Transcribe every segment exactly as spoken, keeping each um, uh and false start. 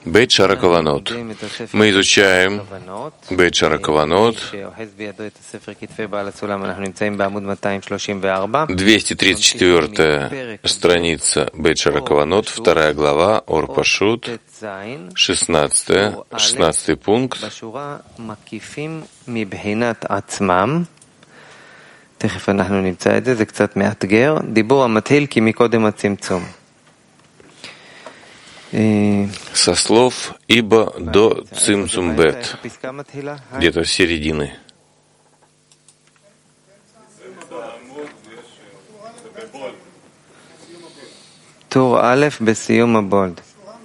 Бейт Шара Каванот. Мы изучаем Бейт Шара Каванот, двести тридцать четвёртая страница Бейт Шара Каванот, вторая глава, Ор Пашут, шестнадцатый, шестнадцатый пункт. תכף אנחנו נמצא את זה, זה קצת מאתגר. דיבור המתחיל כי מקודם הצמצום. Со слов «ибо до цимцум бет», где-то в середины. טור א' בסיום הבולד.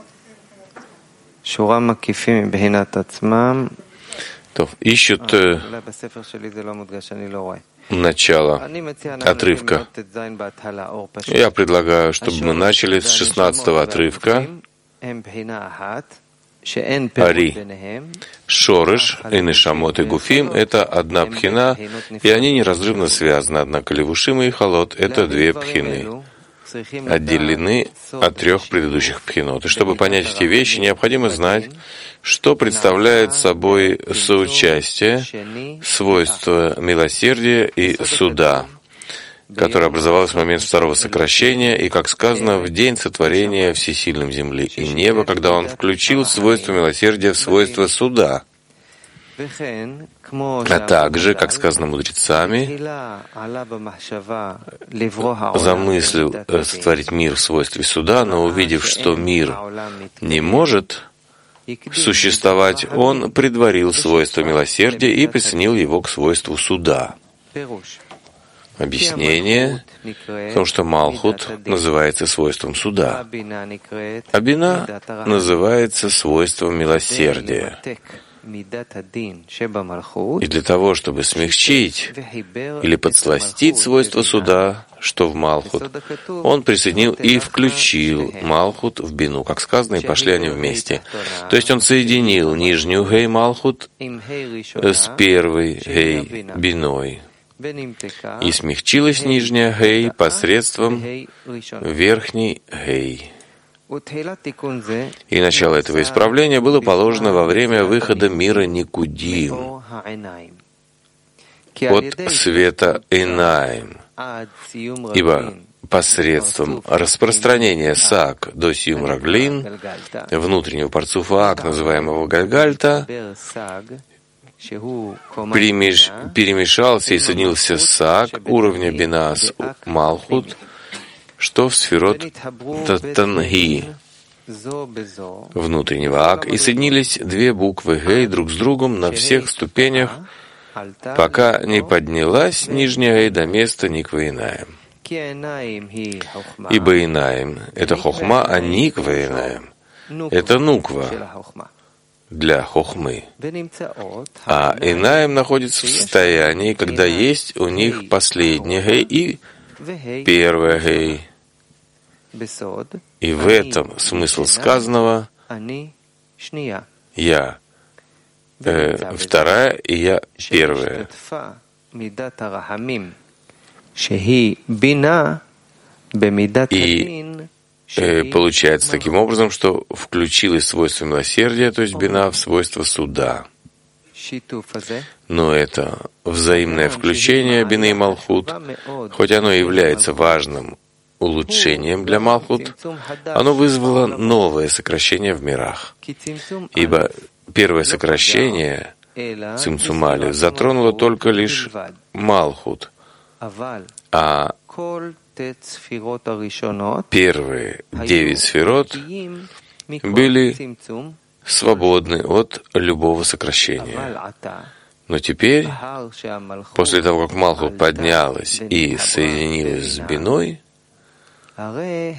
שורה מקיפים מבחינת עצמם. То ищут начало отрывка. Я предлагаю, чтобы мы начали с шестнадцатого отрывка. Ари, Шореш, Энешамот и Гуфим — это одна пхина, и они неразрывно связаны, однако Левушим и Халот — это две пхины, отделены от трех предыдущих пхинот. И чтобы понять эти вещи, необходимо знать, что представляет собой соучастие, свойства милосердия и суда, которое образовалось в момент второго сокращения, и, как сказано, в день сотворения всесильным земли и неба, когда он включил свойство милосердия в свойство суда. А также, как сказано мудрецами, замыслил сотворить мир в свойстве суда, но увидев, что мир не может существовать, он предварил свойство милосердия и присоединил его к свойству суда. Объяснение в том, что Малхут называется свойством суда, а Бина называется свойством милосердия. И для того, чтобы смягчить или подсластить свойство суда, что в Малхут, он присоединил и включил Малхут в Бину, как сказано, и пошли они вместе. То есть он соединил нижнюю Гей Малхут с первой Гей Биной. И смягчилась нижняя Гей посредством верхней Гей. И начало этого исправления было положено во время выхода мира Никудим от света Эйнаим, ибо посредством распространения Сак до Сиюм Раглин, внутреннего парцуфа Ак, называемого Гальгальта, перемеш... перемешался и соединился Сак уровня Бина с Малхут, что в сферот Татанги, внутреннего Ак, и соединились две буквы Гей друг с другом на всех ступенях, пока не поднялась нижняя Гей до места Никва Инаим. Ибо Инаим — это Хохма, а Никва Инаим — это Нуква для Хохмы. А Инаим находится в состоянии, когда есть у них последняя Гей и первая Гей. И в этом смысл сказанного «я» э, вторая и «я» первая. И э, получается таким образом, что включилось свойство милосердия, то есть Бина, в свойство суда. Но это взаимное включение Бины и Малхут, хоть оно и является важным улучшением для Малхут, оно вызвало новое сокращение в мирах. Ибо первое сокращение Цимцумали затронуло только лишь Малхут, а первые девять сферот были свободны от любого сокращения. Но теперь, после того, как Малхут поднялась и соединилась с Биной, то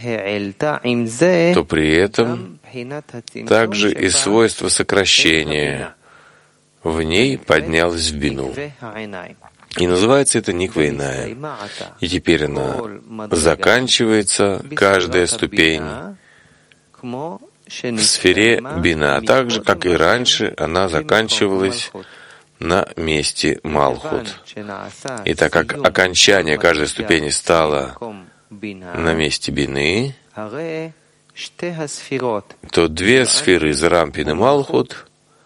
при этом также и свойство сокращения в ней поднялось в Бину. И называется это Никва Инаим. И теперь она заканчивается, каждая ступень, в сфере Бина, так же, как и раньше, она заканчивалась на месте Малхут. И так как окончание каждой ступени стало на месте Бины, то две сферы Зерампин и Малхут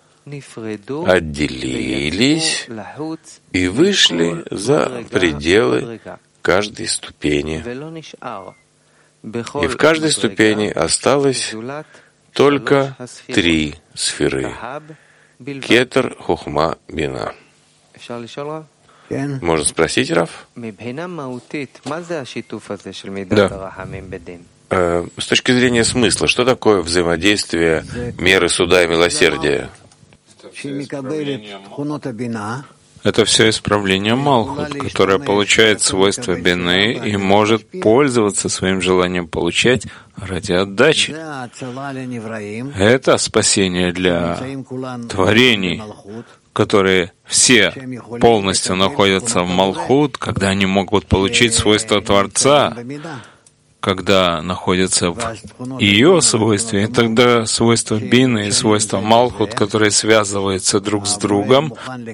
отделились и вышли за пределы каждой ступени. И в каждой ступени осталось только три сферы — Кетер, Хохма, Бина. Можно спросить, Рав? Да. С точки зрения смысла, что такое взаимодействие меры суда и милосердия? Это все исправление Малхут, которое получает свойства Бины и может пользоваться своим желанием получать ради отдачи. Это спасение для творений, которые все полностью находятся в Малхут, когда они могут получить свойства Творца, когда находятся в ее свойстве, и тогда свойства Бины и свойства Малхут, которые связываются друг с другом,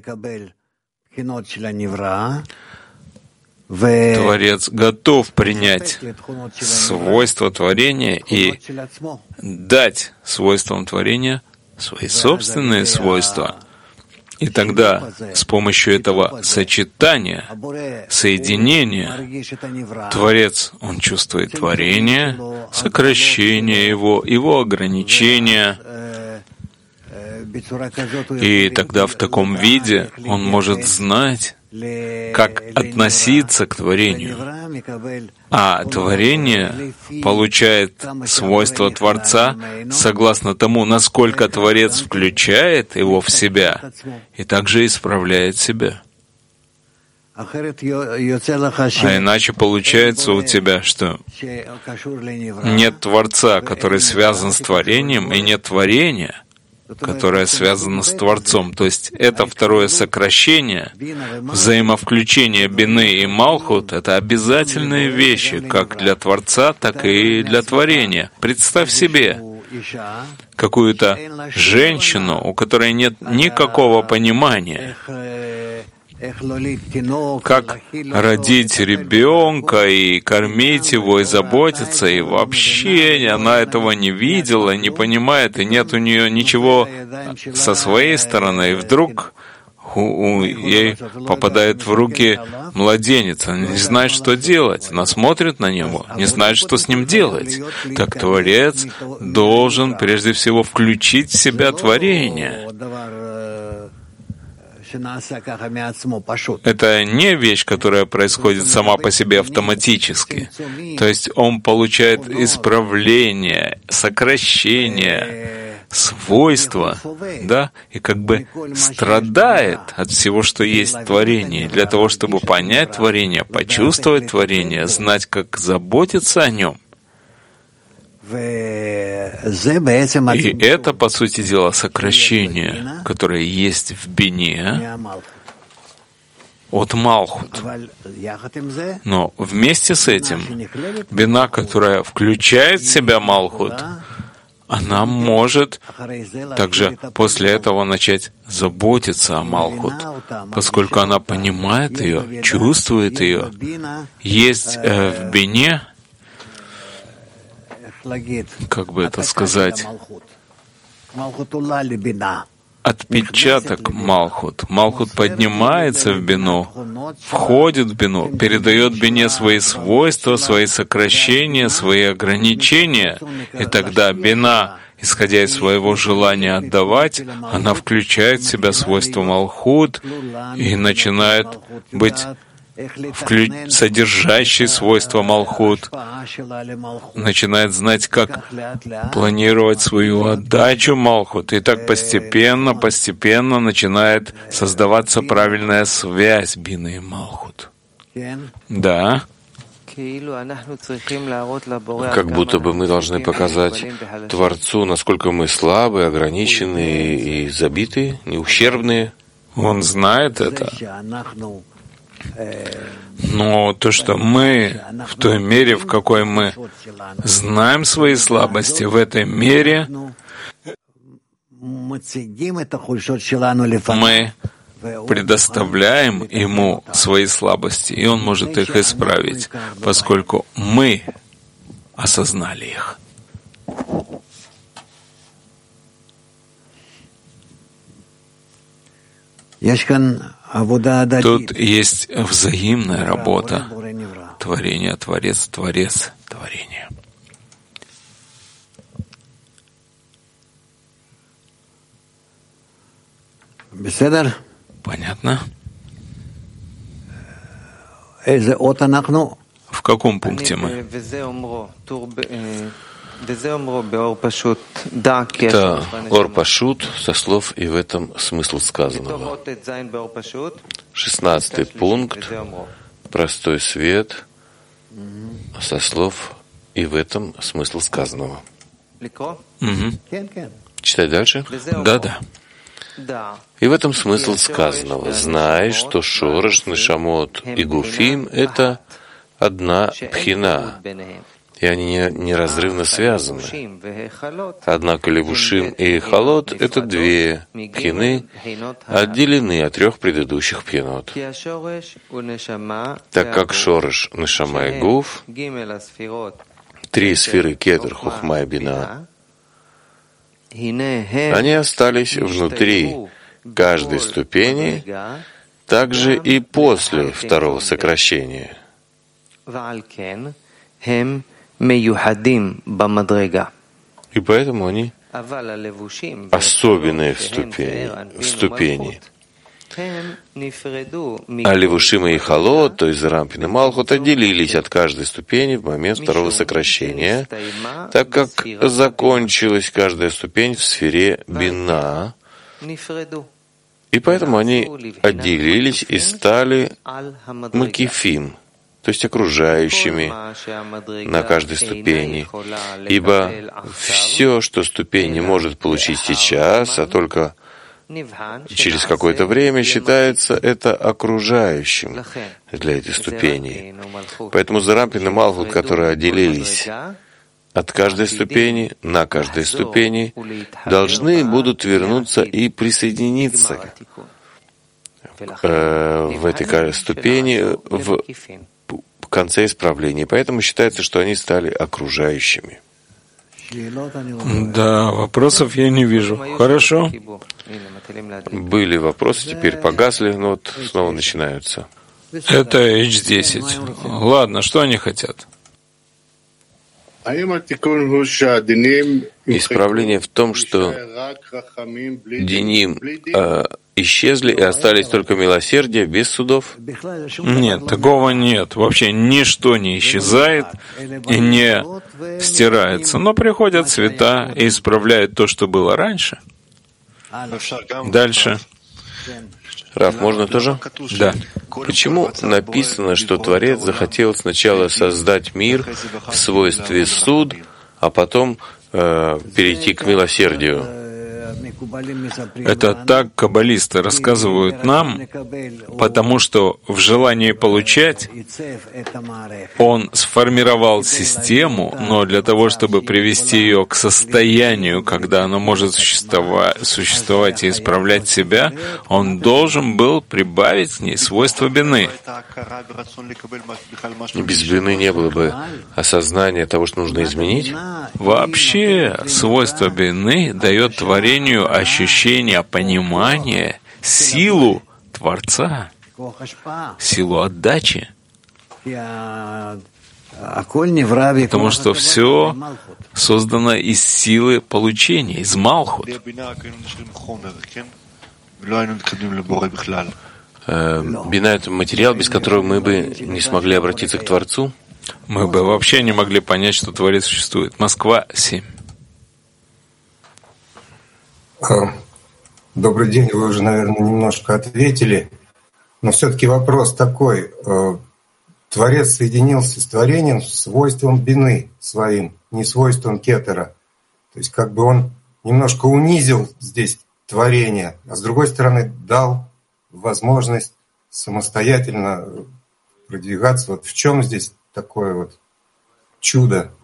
Творец готов принять свойства творения и дать свойствам творения свои собственные свойства. И тогда с помощью этого сочетания, соединения, Творец, он чувствует творение, сокращение его, его ограничения. И тогда в таком виде он может знать, как относиться к творению. А творение получает свойства Творца согласно тому, насколько Творец включает его в себя и также исправляет себя. А иначе получается у тебя, что нет Творца, который связан с творением, и нет творения, которое связано с Творцом. То есть это второе сокращение, взаимовключение Бины и Малхут — это обязательные вещи, как для Творца, так и для творения. Представь себе какую-то женщину, у которой нет никакого понимания, как родить ребенка и кормить его, и заботиться, и вообще она этого не видела, не понимает, и нет у нее ничего со своей стороны, и вдруг у, у, ей попадает в руки младенец, она не знает, что делать, она смотрит на него, не знает, что с ним делать. Так Творец должен прежде всего включить в себя творение. Это не вещь, которая происходит сама по себе автоматически. То есть он получает исправление, сокращение, свойства, да, и как бы страдает от всего, что есть в творении. Для того, чтобы понять творение, почувствовать творение, знать, как заботиться о нем. И это, по сути дела, сокращение, которое есть в Бине от Малхут. Но вместе с этим Бина, которая включает в себя Малхут, она может также после этого начать заботиться о Малхут, поскольку она понимает ее, чувствует ее. Есть э, в Бине, как бы это сказать, отпечаток Малхут. Малхут поднимается в Бину, входит в Бину, передает Бине свои свойства, свои сокращения, свои ограничения. И тогда Бина, исходя из своего желания отдавать, она включает в себя свойства Малхут и начинает быть Вклю... содержащий свойства Малхут, начинает знать, как планировать свою отдачу Малхут, и так постепенно, постепенно начинает создаваться правильная связь Бины и Малхут. Да. Как будто бы мы должны показать Творцу, насколько мы слабые, ограниченные и забитые, неущербные. Он знает это. Но то, что мы в той мере, в какой мы знаем свои слабости, в этой мере мы предоставляем ему свои слабости, и он может их исправить, поскольку мы осознали их. Тут есть взаимная работа. Творение, Творец, Творец, творение. Понятно? В каком пункте мы? Это Ор Пашут со слов «и в этом смысл сказанного». Шестнадцатый пункт, простой свет, со слов «и в этом смысл сказанного». Угу. Читать дальше? Да-да. И в этом смысл сказанного. Знай, что Шорош, Нешамот и Гуфим — это одна пхина, и они неразрывно связаны. Однако Левушим и Эхалот — это две пхины, отделены от трех предыдущих пхинот. Так как Шорош, Нешама и Гуф, три сферы Кетер, Хухма и Бина, они остались внутри каждой ступени, также и после второго сокращения. И поэтому они особенные в ступени. В ступени. А Левушим и Эхалот, то есть Рампин и Малхут, отделились от каждой ступени в момент второго сокращения, так как закончилась каждая ступень в сфере Бина, и поэтому они отделились и стали макифим, то есть окружающими на каждой ступени, ибо все, что ступень не может получить сейчас, а только через какое-то время, считается это окружающим для этих ступеней. Поэтому Зарампин и Малхут, которые отделились от каждой ступени, на каждой ступени, должны будут вернуться и присоединиться э, в этой ступени в конце исправления. Поэтому считается, что они стали окружающими. Да, вопросов я не вижу. Хорошо. Были вопросы, теперь погасли, но вот снова начинаются. Это эйч десять. Ладно, что они хотят? Исправление в том, что диним э, исчезли и остались только милосердие без судов? Нет, такого нет. Вообще ничто не исчезает и не стирается. Но приходят цвета и исправляют то, что было раньше. Дальше. Раф, можно тоже? Да. Почему написано, что Творец захотел сначала создать мир в свойстве суд, а потом э, перейти к милосердию? Это так каббалисты рассказывают нам, потому что в желании получать он сформировал систему, но для того, чтобы привести ее к состоянию, когда она может существовать, существовать и исправлять себя, он должен был прибавить к ней свойства бины. Без бины не было бы осознания того, что нужно изменить? Вообще, свойство бины дает творению ощущение понимания, силу Творца, силу отдачи. Потому что все создано из силы получения, из Малхут. Бина — это материал, без которого мы бы не смогли обратиться к Творцу? Мы бы вообще не могли понять, что Творец существует. Москва, семь. Добрый день, вы уже, наверное, немножко ответили, но все-таки вопрос такой. Творец соединился с творением свойством бины своим, не свойством кетера. То есть как бы он немножко унизил здесь творение, а с другой стороны дал возможность самостоятельно продвигаться. Вот в чем здесь такое вот чудо?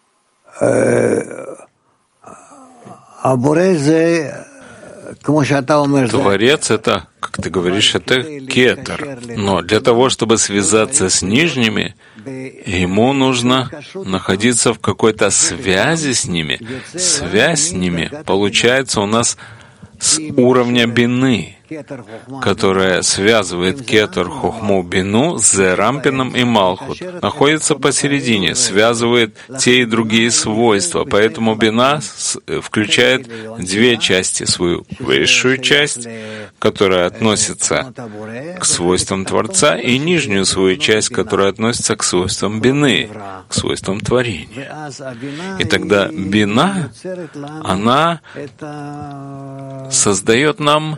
Творец — это, как ты говоришь, это кетер. Но для того, чтобы связаться с нижними, ему нужно находиться в какой-то связи с ними. Связь с ними получается у нас с уровня бины. которая связывает кетер, хохму, бину с зерампином и малхут, находится посередине, связывает те и другие свойства. Поэтому бина включает две части: свою высшую часть, которая относится к свойствам Творца, и нижнюю свою часть, которая относится к свойствам бины, к свойствам творения. И тогда бина, она создает нам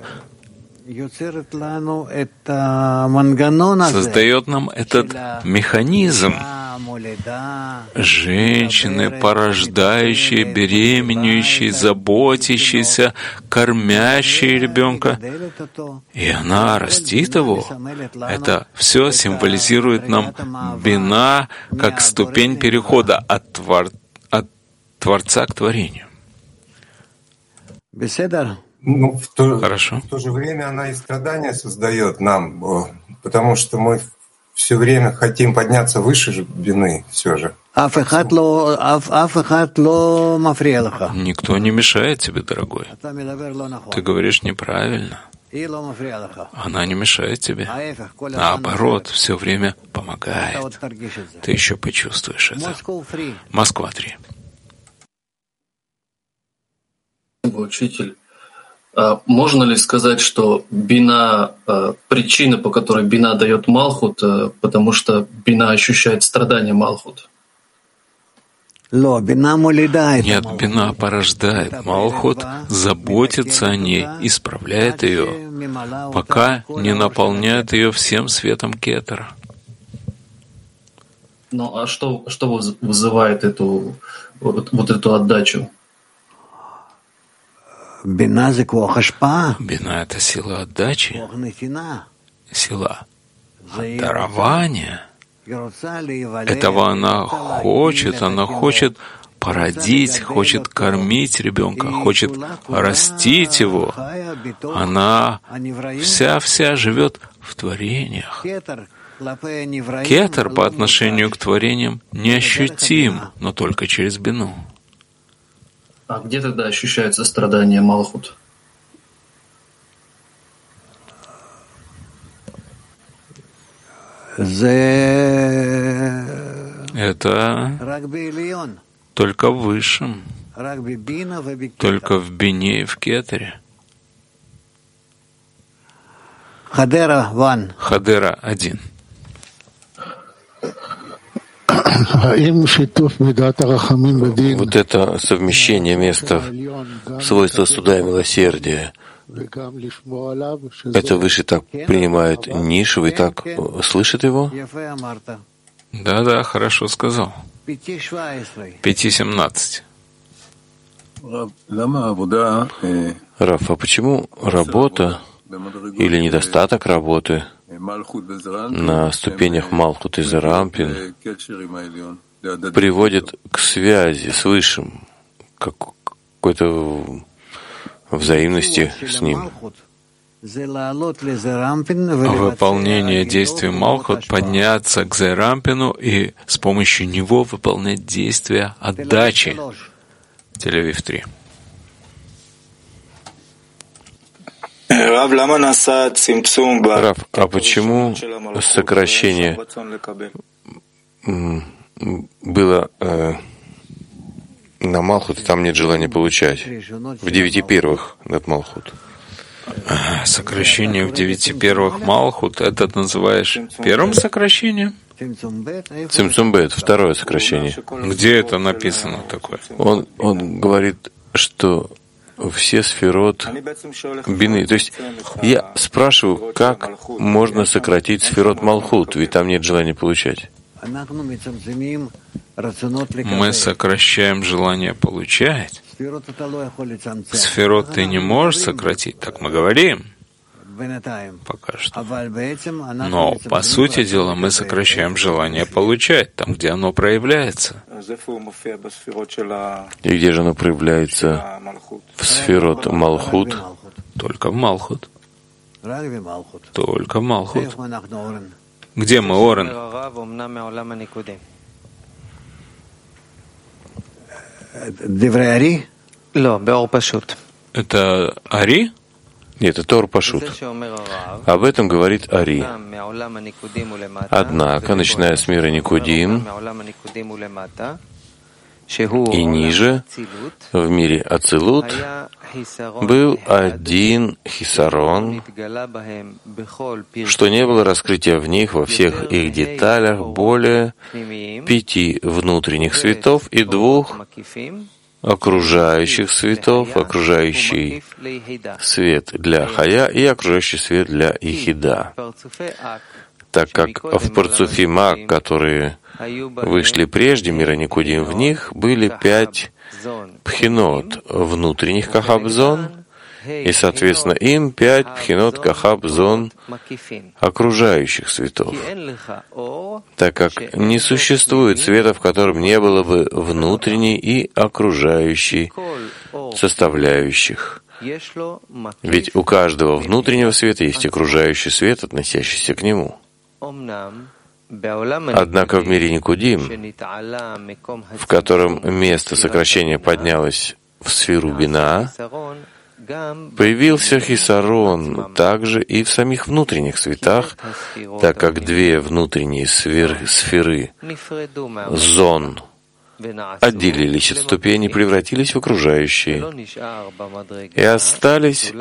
создает нам этот механизм женщины, порождающей, беременеющей, заботящейся, кормящей ребенка, и она растит его. Это все символизирует нам бина как ступень перехода от, твор... от Творца к творению. Ну, в то, Хорошо. В то же время она и страдания создает нам, потому что мы все время хотим подняться выше же бины, все же. Никто не мешает тебе, дорогой. Ты говоришь неправильно. Она не мешает тебе. Наоборот, все время помогает. Ты еще почувствуешь это. Москва три. Учитель, можно ли сказать, что бина, причина, по которой бина дает малхут, потому что бина ощущает страдания малхут? Нет, бина порождает малхут, заботится о ней, исправляет ее, пока не наполняет ее всем светом кетера. Ну а что, что вызывает эту, вот, вот эту отдачу? Бина — это сила отдачи, сила дарования. Этого она хочет, она хочет породить, хочет кормить ребенка, хочет растить его. Она вся-вся живет в творениях. Кетер по отношению к творениям неощутим, но только через бину. А где тогда ощущаются страдания малхут? Это только в высшем, только в бине и в кетере. Хадера один. Вот это совмещение места, свойства суда и милосердия, это выше так принимают низшего и так слышит его? Да-да, хорошо сказал. пять семнадцать. Раф, а почему работа или недостаток работы на ступенях Малхут и Зерампин приводит к связи с Высшим, к какой-то взаимности с Ним? Выполнение действий Малхут — подняться к Зерампину и с помощью него выполнять действия отдачи. Тель-Авив три. Рав, а почему сокращение было э, на Малхут, и там нет желания получать? В девяти первых над Малхут. Сокращение в девяти первых Малхут — это ты называешь первым сокращением? Цимцум бет, второе сокращение. Где это написано такое? Он, он говорит, что все сферот бины. То есть я спрашиваю, как можно сократить сферот Малхут, ведь там нет желания получать. Мы сокращаем желание получать. Сферот ты не можешь сократить, так мы говорим. Пока что. Но, по сути дела, мы сокращаем желание получать, там, где оно проявляется. И где же оно проявляется? В сферот Малхут? Только в Малхут. Только в Малхут. Где мы, Орен? Это Ари? Это Ари? Это Тор Пашут. Об этом говорит Ари. Однако, начиная с мира Никудим и ниже, в мире Ацилут, был один хисарон, что не было раскрытия в них во всех их деталях более пяти внутренних светов и двух окружающих светов, окружающий свет для Хая и окружающий свет для Ихида. Так как в парцуфе Мак, которые вышли прежде мира Никудим, в них были пять пхинот внутренних кахабзон, и, соответственно, им пять пхинот кахабзон окружающих светов, так как не существует света, в котором не было бы внутренней и окружающей составляющих. Ведь у каждого внутреннего света есть окружающий свет, относящийся к нему. Однако в мире Никудим, в котором место сокращения поднялось в сферу Бина, появился хисарон также и в самих внутренних светах, так как две внутренние сферы, сферы зон отделились от ступени, превратились в окружающие и остались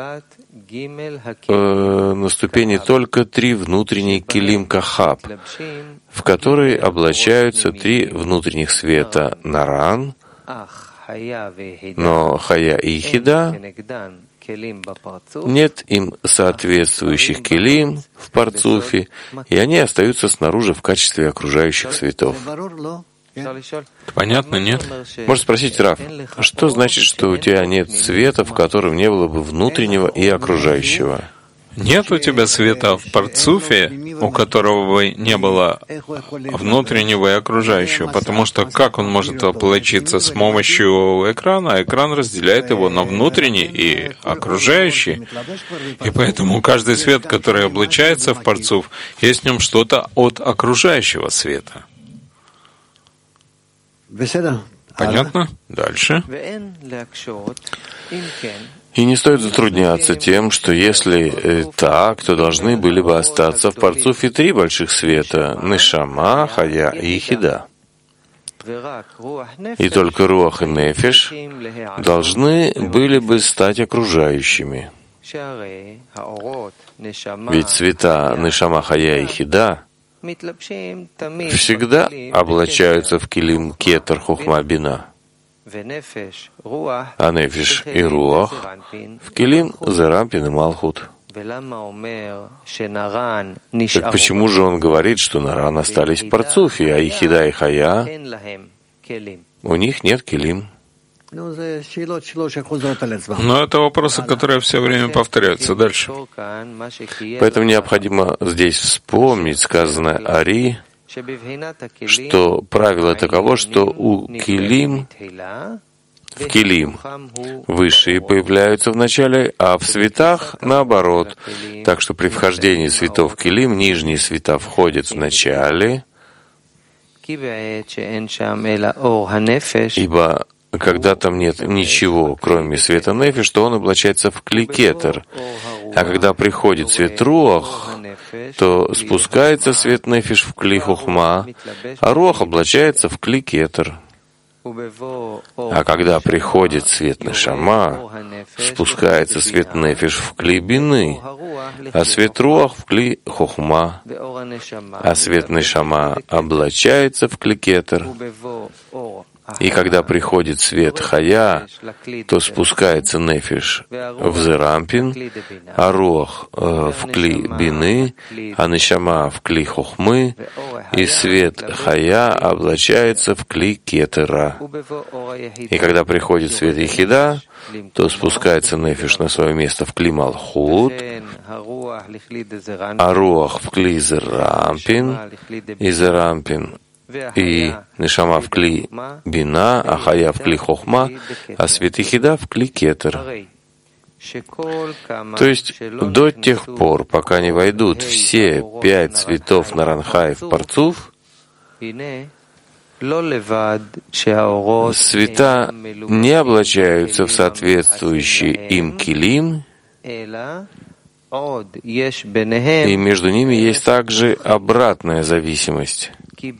э, на ступени только три внутренние килим кахаб, в которые облачаются три внутренних света наран, но Хая и Ихида нет им соответствующих килим в парцуфе, и они остаются снаружи в качестве окружающих светов. Понятно, нет? Можно спросить, Рав, что значит, что у тебя нет света, в котором не было бы внутреннего и окружающего? Нет у тебя света в парцуфе, у которого бы не было внутреннего и окружающего, потому что как он может воплотиться с помощью экрана? Экран разделяет его на внутренний и окружающий, и поэтому каждый свет, который облачается в парцуф, есть в нем что-то от окружающего света. Понятно? Дальше. И не стоит затрудняться тем, что если так, то должны были бы остаться в парцуфе три больших света — Нешама, Хая и Ихида. И только Руах и Нефеш должны были бы стать окружающими. Ведь цвета Нешама, Хая и Ихида всегда облачаются в килим кетер хохма бина, а нефиш и руах в килим зерампин и малхут. Так почему же он говорит, что наран остались в парцуфе, а Ихида и Хая у них нет килим? Но это вопросы, которые все время повторяются. Дальше. Поэтому необходимо здесь вспомнить сказанное Ари, что правило таково, что у килим, в килим высшие появляются в начале, а в светах наоборот. Так что при вхождении светов в килим нижние света входят в начале, ибо когда там нет ничего, кроме света нефиш, то он облачается в кли кетер. А когда приходит свет руах, то спускается свет нефиш в кли хохма, а руах облачается в кли кетер. А когда приходит свет нешама, спускается свет нефиш в кли бины, а свет руах в кли хохма, а свет нешама облачается в кли кетер. И когда приходит свет Хая, то спускается нефиш в зерампин, а руах э, в кли бины, а нешама в кли хохмы, и свет Хая облачается в кли кетера. И когда приходит свет Ихида, то спускается нефиш на свое место в кли малхут, а руах в кли зерампин, и зерампин и нешама в кли бина, а Хая в кли хохма, а свет Ихида в кли кетер. То есть до тех пор, пока не войдут все пять цветов Наранхай в парцуф, света не облачаются в соответствующие им килим, И между ними есть также обратная зависимость.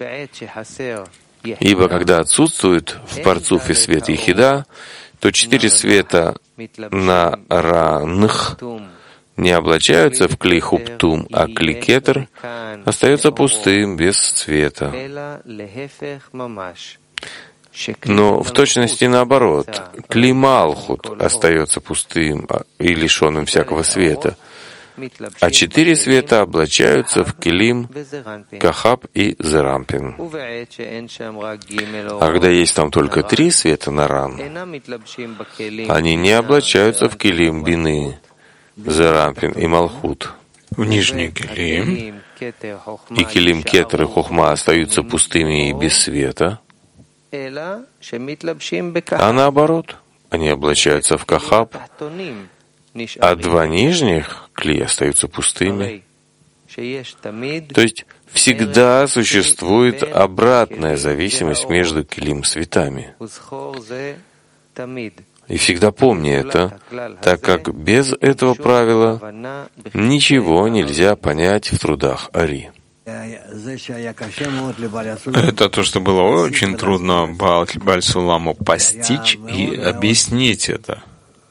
Ибо когда отсутствует в парцуфе свет Ехида, то четыре света на ранных не облачаются в кли хуптум, а кли кетер остается пустым, без цвета. Но в точности наоборот, кли малхут остается пустым и лишенным всякого света, а четыре света облачаются в келим, кахаб и зерампин. А когда есть там только три света на ран, они не облачаются в келим бины, зерампин и малхут. В нижний келим И келим кетер и хохма остаются пустыми и без света, а наоборот, они облачаются в кахаб, а два нижних кли остаются пустыми. То есть всегда существует обратная зависимость между келим светами. И всегда помни это, так как без этого правила ничего нельзя понять в трудах Ари. Это то, что было очень трудно Бааль Суламу постичь и объяснить это.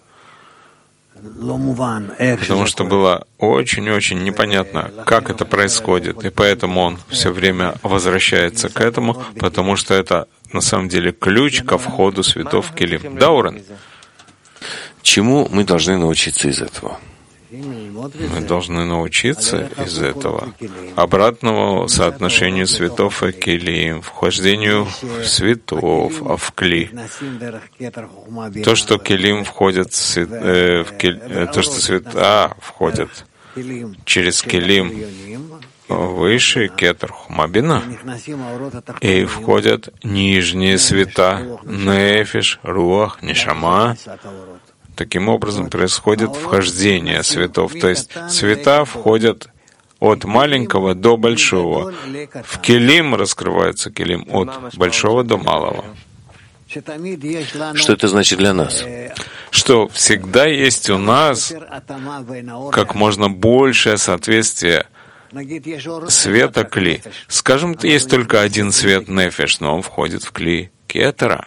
Потому что было очень-очень непонятно, как это происходит. И поэтому он все время возвращается к этому, потому что это на самом деле ключ ко входу светов в келим. Да, Урен? Чему мы должны научиться из этого? Мы должны научиться из этого обратному соотношению светов и келим, вхождению светов, а в кли. То, что келим входят, свет, э, в кель, э, то, что света входят через келим выше кетер хумабина, и входят нижние света, нефиш, руах, нишама. Таким образом происходит вхождение светов, то есть света входят от маленького до большого. В келим раскрывается келим от большого до малого. Что это значит для нас? Что всегда есть у нас как можно большее соответствие света кли. Скажем, есть только один свет нефеш, но он входит в кли кетера.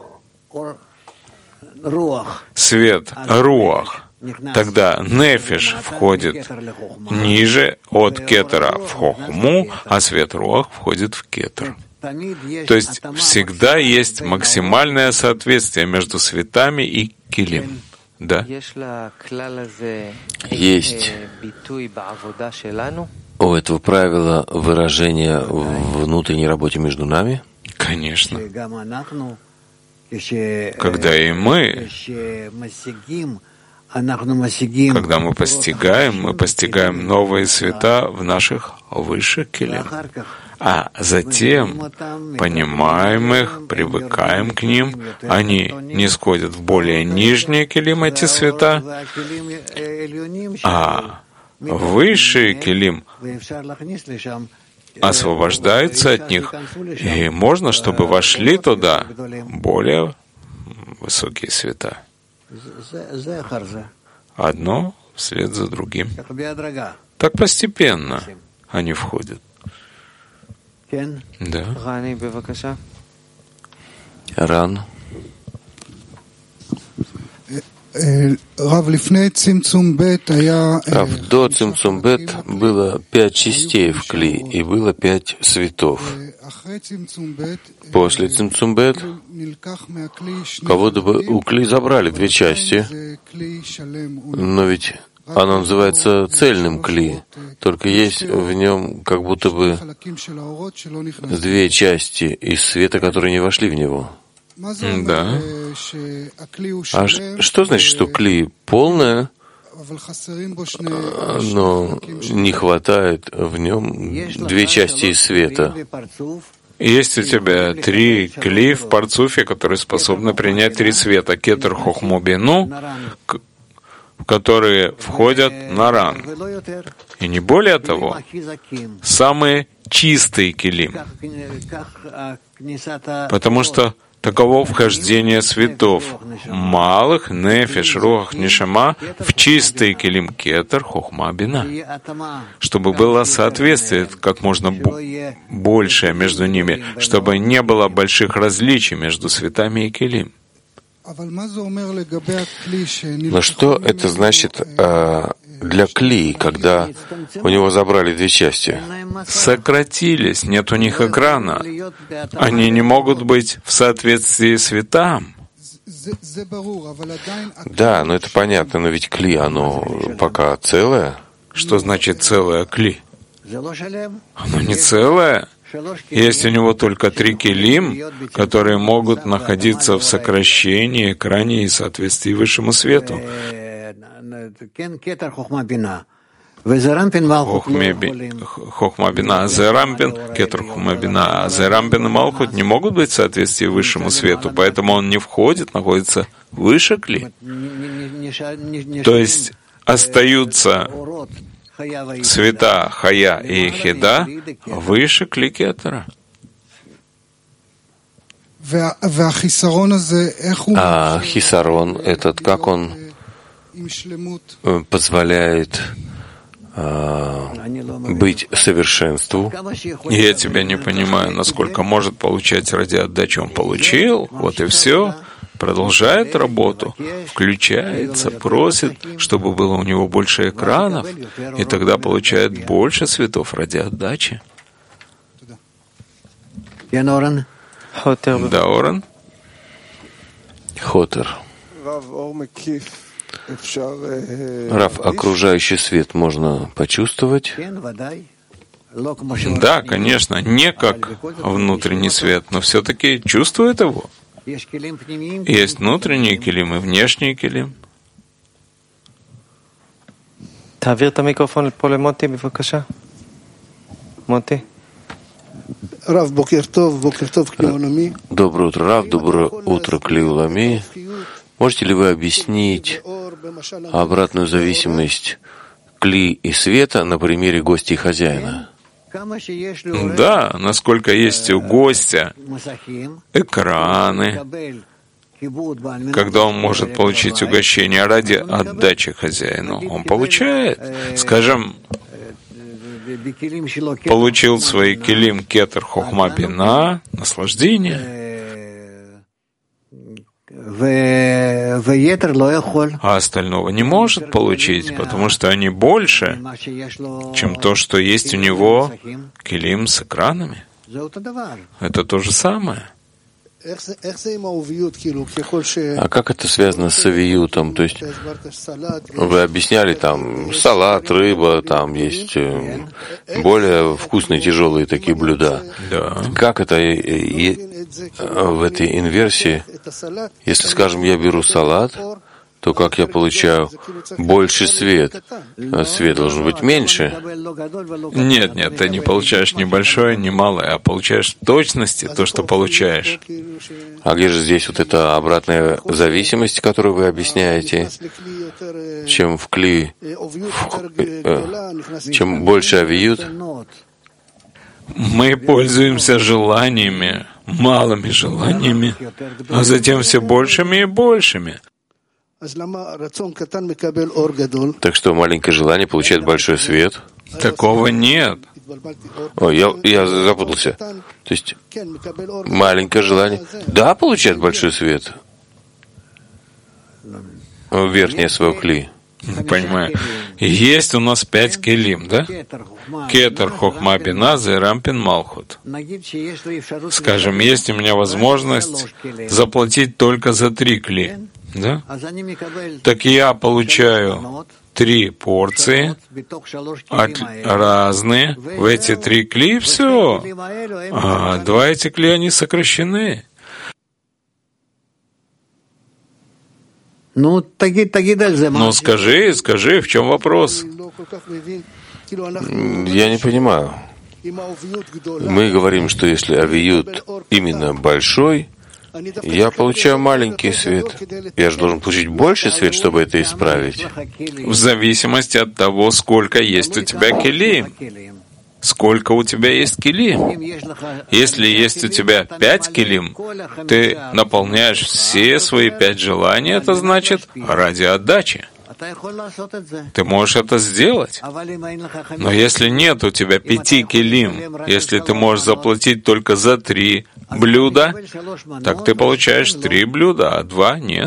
Свет руах. Тогда нефеш входит ниже от кетера в хохму, а свет руах входит в кетер. То есть всегда есть максимальное соответствие между светами и келим. Да? Есть у этого правила выражение в внутренней работе между нами? Конечно. Когда и мы, когда мы постигаем, мы постигаем новые света в наших высших келим, а затем понимаем их, привыкаем к ним, они не сходят в более нижние келим, эти света, а высшие келим освобождаются от них, и можно, чтобы вошли туда более высокие света. Одно вслед за другим. Так постепенно они входят. Да. Ран. Рав, до цимцум бет было пять частей в кли, и было пять светов. После цимцум бет как будто бы у кли забрали две части, но ведь оно называется цельным кли, только есть в нем как будто бы две части из света, которые не вошли в него. Да. А что значит, что кли полное, но не хватает в нем две части из света? Есть у тебя три кли в парцуфе, которые способны принять три света. Кетер, хохму, бину, которые входят на ран. И не более того, самые чистые келим. Потому что Таково вхождение светов малых, нефеш, руах, нишама, в чистый килим кетер, хохма, бина, чтобы было соответствие как можно большее между ними, чтобы не было больших различий между светами и килим. Но что это значит э, для кли, когда у него забрали две части? Сократились, нет у них экрана. Они не могут быть в соответствии с светам. Да, но это понятно, но ведь кли, оно пока целое. Что значит целое кли? Оно не целое. Есть у него только три килим, которые могут находиться в сокращении, экране и соответствии высшему свету. Хохмабина, Зерампин, Кетер Хохмабина, Зерампин и Малхут не могут быть в соответствии высшему свету, поэтому он не входит, находится выше кли. То есть остаются света Хая и Хеда выше кли Кетера. А хисарон этот, как он позволяет а, быть совершенству? Я тебя не понимаю, насколько может получать ради отдачи. Он получил, вот и все. Продолжает работу, включается, просит, чтобы было у него больше экранов, и тогда получает больше светов ради отдачи. Да, Орен? Хотер. Рав, окружающий свет можно почувствовать? Да, конечно, не как внутренний свет, но все-таки чувствует его. Есть внутренний килим и внешний килим. תעביר את המיקרופון פה למוטי, בבקשה. מוטי. רב, בוקר טוב, בוקר טוב, כלי עולמי. Доброе утро, Рав, доброе утро, Кли Улами. Можете ли вы объяснить обратную зависимость кли и света на примере гостя и хозяина? Да, насколько есть у гостя экраны, когда он может получить угощение ради отдачи хозяину, он получает. Скажем, получил свои килим кетер хохма бина, наслаждение. А остального не может получить, потому что они больше, чем то, что есть у него килим с экранами. Это то же самое. А как это связано с авиютом? То есть вы объясняли, там салат, рыба, там есть более вкусные, тяжелые такие блюда. Да. Как это и, и, в этой инверсии, если, скажем, я беру салат, то как я получаю больше свет? А свет должен быть меньше. Нет, нет, ты не получаешь ни большое, ни малое, а получаешь в точности то, что получаешь. А где же здесь вот эта обратная зависимость, которую вы объясняете? Чем в кли, в, э, чем больше авиют? Мы пользуемся желаниями, малыми желаниями, а затем все большими и большими. Так что маленькое желание получает большой свет? Такого нет. Ой, я, я запутался. То есть маленькое желание, да, получает большой свет? Верхнее свое кли. Понимаю. Есть у нас пять келим, да? Кетер, хохма, бина, зерампин, малхут. Скажем, есть у меня возможность заплатить только за три кли, да? Так я получаю три порции от, разные в эти три кли, все. А два эти кли, они сокращены. Ну, Ну, скажи, скажи, в чем вопрос? Я не понимаю. Мы говорим, что если авиют именно большой, я получаю маленький свет. Я же должен получить больше свет, чтобы это исправить. В зависимости от того, сколько есть у тебя келим. сколько у тебя есть килим. Если есть у тебя пять килим, ты наполняешь все свои пять желаний, это значит ради отдачи. Ты можешь это сделать. Но если нет у тебя пяти килим, если ты можешь заплатить только за три блюда, так ты получаешь три блюда, а два нет.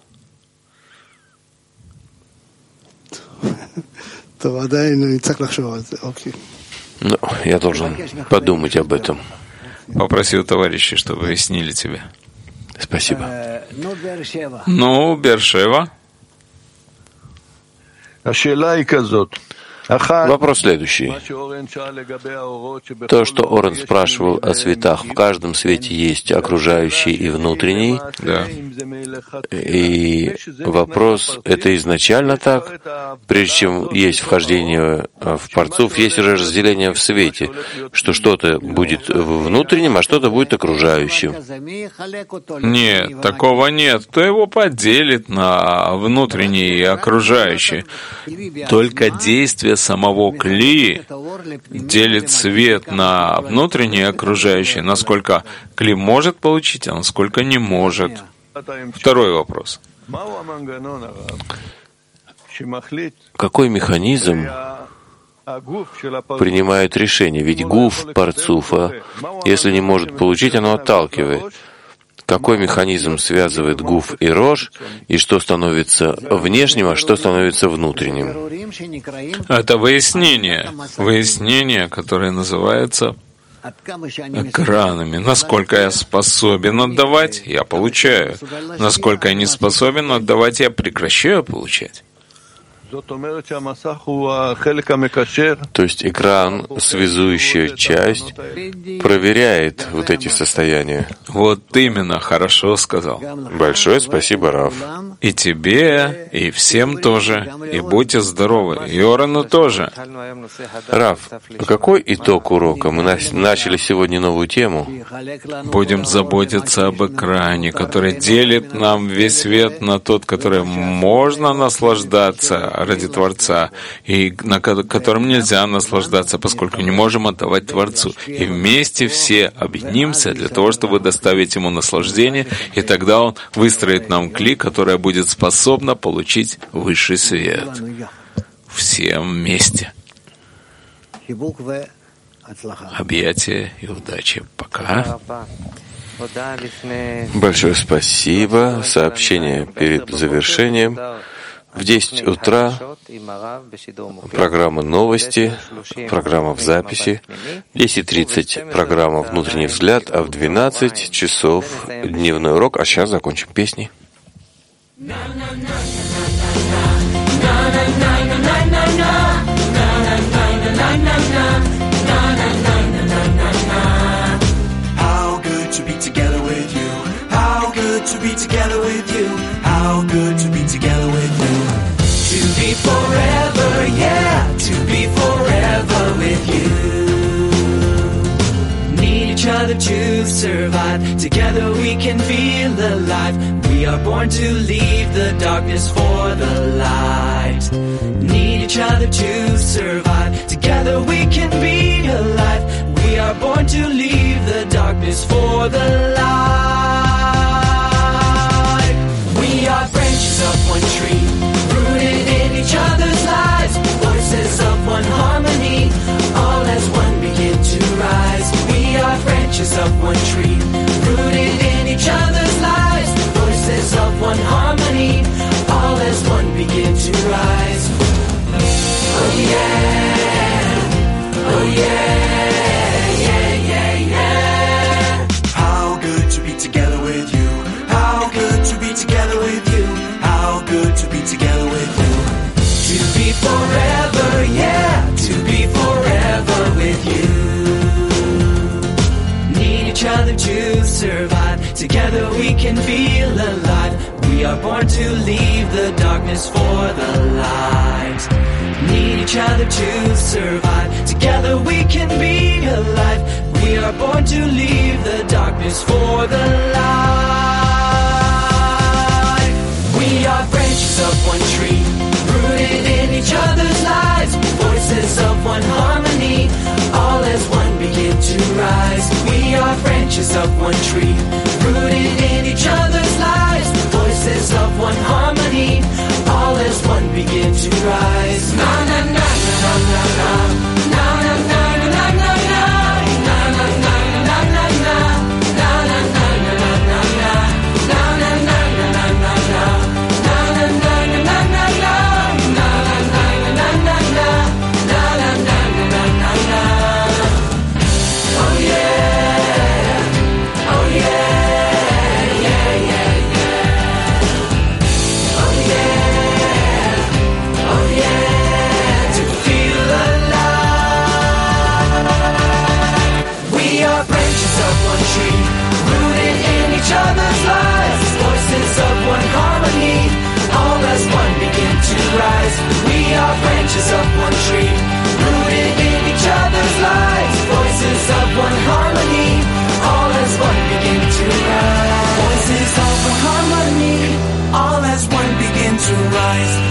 Ну, я должен подумать об этом. Попроси у товарищей, чтобы объяснили тебе. Спасибо. Ну, Бершева. Вопрос следующий. То, что Орен спрашивал о светах, в каждом свете есть окружающий и внутренний. Да. И вопрос, это изначально так? Прежде чем есть вхождение в парцуф, есть разделение в свете, что что-то будет внутренним, а что-то будет окружающим. Нет, такого нет. Кто его поделит на внутренний и окружающий? Только действие самого кли делит свет на внутренний и окружающий, насколько кли может получить, а насколько не может. Второй вопрос. Какой механизм принимает решение? Ведь гуф парцуфа, если не может получить, оно отталкивает. Какой механизм связывает гуф и рож, и что становится внешним, а что становится внутренним? Это выяснение. Выяснение, которое называется экранами. Насколько я способен отдавать, я получаю. Насколько я не способен отдавать, я прекращаю получать. То есть экран, связующая часть, проверяет вот эти состояния. Вот именно, хорошо сказал. Большое спасибо, Рав. И тебе, и всем тоже. И будьте здоровы. И Орану тоже. Рав, какой итог урока? Мы начали сегодня новую тему. Будем заботиться об экране, который делит нам весь свет на тот, который можно наслаждаться ради Творца, и на котором нельзя наслаждаться, поскольку не можем отдавать Творцу. И вместе все объединимся для того, чтобы доставить Ему наслаждение, и тогда Он выстроит нам кли, которая будет способна получить высший свет. Всем вместе. Объятия и удачи. Пока. Большое спасибо. Сообщение перед завершением. В десять утра программа «Новости», программа в записи, в десять тридцать программа «Внутренний взгляд», а в двенадцать часов дневной урок, а сейчас закончим песней. To be together with you, how good to be together with you. To be forever, yeah, to be forever with you. Need each other to survive, together we can feel alive. We are born to leave the darkness for the light. Need each other to survive, together we can be alive. We are born to leave the darkness for the light. We are branches of one tree, rooted in each other's lives, voices of one harmony, all as one begin to rise. We are branches of one tree, rooted in each other's lives, voices of one harmony, all as one begin to rise. Oh yeah, oh yeah, yeah, yeah, yeah. How good to be together with you. How good to be together with you. How good to be together with you. To be forever, yeah, to be forever with you. Need each other to survive. Together we can feel alive. We are born to leave the darkness for the light. Need each other to survive. Together we can be alive. We are born to leave the darkness for the light. We are branches of one tree, rooted in each other's lives, voices of one harmony, all of one tree, rooted in each other's lives, voices of one harmony, all as one begin to rise. Na na na na na na na na na na na na na na na na na na na. Each other's lives, voices of one harmony, all as one begin to rise. We are branches of one tree, rooted in each other's lives, voices of one harmony, all as one begin to rise. Voices of one harmony, all as one begin to rise.